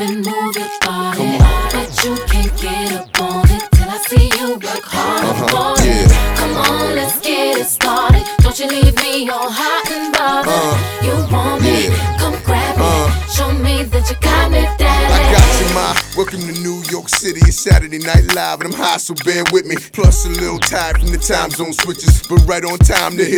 and move your body. But you can't get up on it till I see you work hard for it. Come on, let's get it started. Don't you leave me all hot and bothered. You want me? Come grab me. Show me that you got me, daddy. I got you, ma. Welcome to New York City. It's Saturday Night Live and I'm high, so bear with me. Plus a little tired from the time zone switches, but right on time to hit